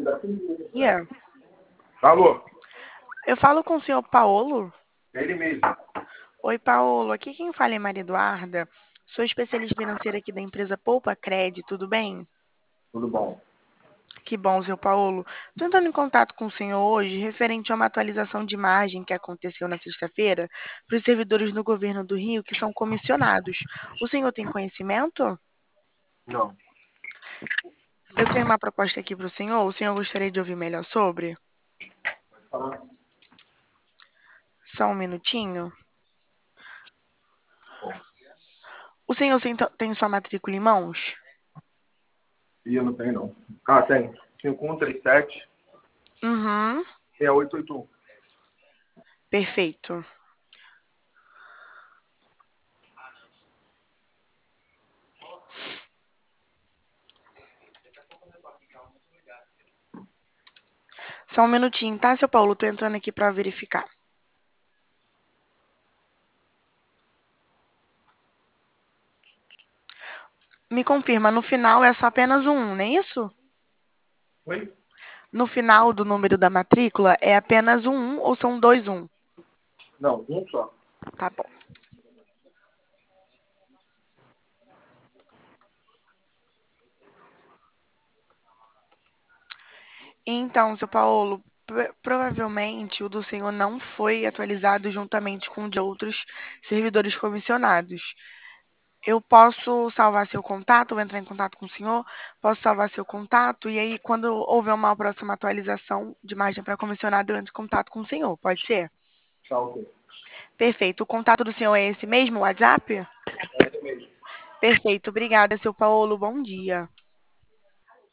Yeah. Alô? Eu falo com o senhor Paulo. É ele mesmo. Oi, Paulo. Aqui quem fala é Maria Eduarda. Sou especialista financeira aqui da empresa Poupa Cred, tudo bem? Tudo bom? Que bom, seu Paulo. Estou entrando em contato com o senhor hoje referente a uma atualização de imagem que aconteceu na sexta-feira para os servidores do governo do Rio que são comissionados. O senhor tem conhecimento? Não. Eu tenho uma proposta aqui para o senhor. O senhor gostaria de ouvir melhor sobre? Pode falar. Só um minutinho. Bom, O senhor tem sua matrícula em mãos? e eu não tenho, não. Ah, tem. 5137 Uhum, 6881. perfeito. Só um minutinho, tá, seu Paulo? Tô entrando aqui para verificar. Me confirma, no final é só apenas um 1, não é isso? Oi? No final do número da matrícula é apenas um 1 ou são dois 1? Não, um só. Tá bom. Então, seu Paulo, provavelmente o do senhor não foi atualizado juntamente com o de outros servidores comissionados. Eu posso salvar seu contato, vou entrar em contato com o senhor, posso salvar seu contato, e aí, quando houver uma próxima atualização de margem para comissionado, eu entro em contato com o senhor, pode ser? Tá, ok. Perfeito. O contato do senhor é esse mesmo, o WhatsApp? É esse mesmo. Perfeito. Obrigada, seu Paulo. Bom dia.